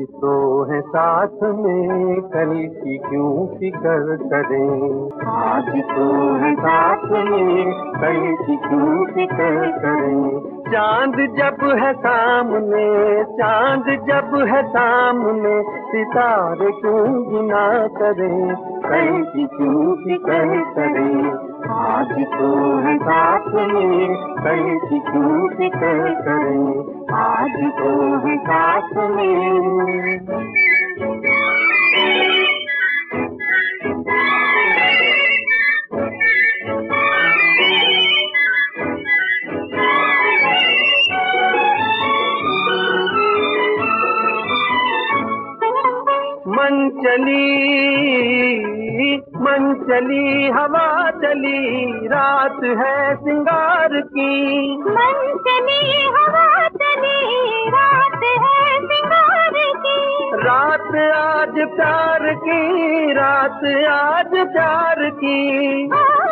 तो है साथ में, कल की क्यों फिक्र करें। आज तो है साथ में, कल की क्यों फिक्र करें। चांद जब है सामने, चांद जब है सामने, सितारे क्यों गिना करें, कल की क्यों फिक्र करें। आज तो है साथ में, कल की क्यों फिक्र करें। आज तो है साथ में। मन चली हवा चली, रात है सिंगार की। मन चली हवा चली, रात है सिंगार की। रात आज प्यार की, रात आज प्यार की।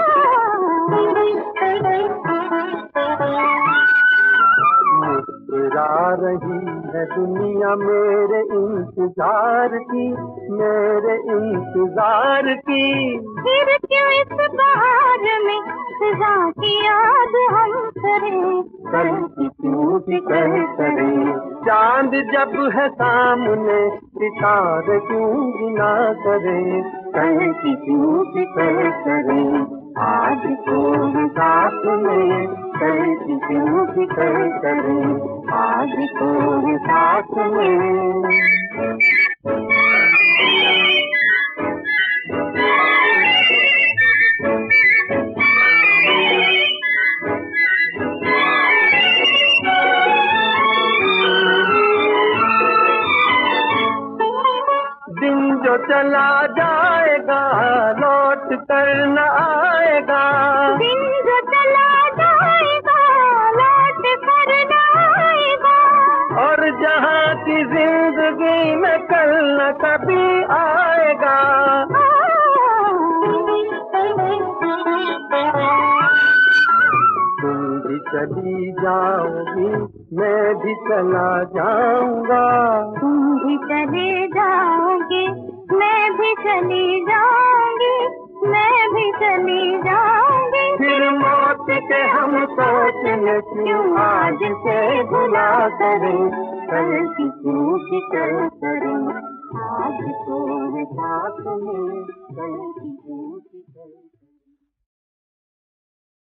मुस्कुरा रही है दुनिया मेरे इंतजार की, मेरे इंतजार की। फिर क्यों इस बहार में सजा की याद हम करें, कल की क्यों फिक्र करें। चांद जब है सामने, सितारे क्यों गिना करें, कल की क्यों फिक्र करें। आज तो है साथ में, कल की क्यों फिक्र करें। आज तो है साथ में। दिन जो चला जाएगा, लौट कर न आएगा। दिन जो चला जाएगा, लौट कर न आएगा। और जहाँ की जिंदगी में कल न कभी आएगा। तुम भी चली जाओगी, मैं भी चला जाऊंगा। तुम भी चले जाओगे, मैं भी चली जाऊंगी, मैं भी चली जाऊंगी। फिर मौत के हम सोचने क्यों आज से भुला करें, कल की क्यों फिक्र करें। आज तो है साथ में, कल की क्यों